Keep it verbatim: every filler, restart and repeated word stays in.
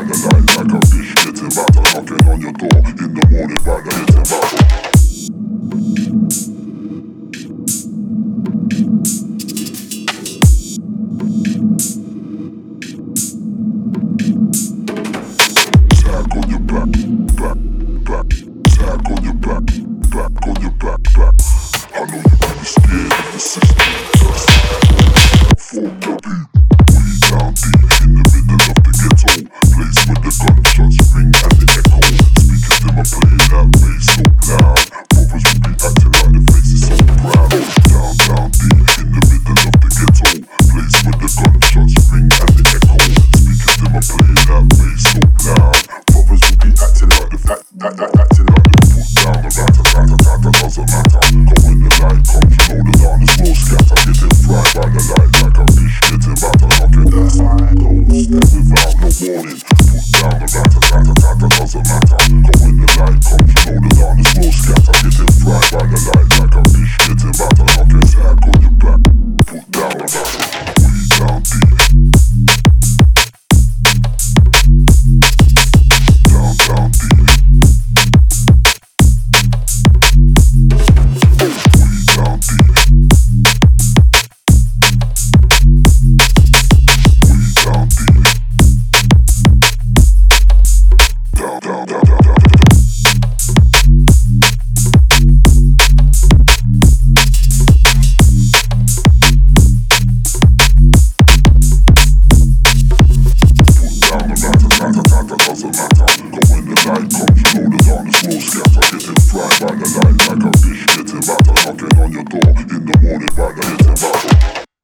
by the light like a fish getting battered. Knocking on your door in the morning by the hitting battle. Tag on your back, back, back. Tag on your back, back on your back, back. I know you really scared of the system. Just for the beat, way down deep in the middle of the ghetto, place where the gunshots ring and the echo. Speakers them are playing that bass so loud. Brothers will be acting like their faces so proud. Down, down deep in the middle of the ghetto, place where the gunshots ring and the echo. Speakers them are playing that bass so loud. Brothers will be acting like the fact that that acting like the put down the rat a tat a tat that doesn't matter. Cause when the light comes, you know the darkness will scatter. Getting fried by the light like a fish getting battered. Knocking that side don't step without no warning. Put down the rat a tat a tat that doesn't matter. Cause when the light comes,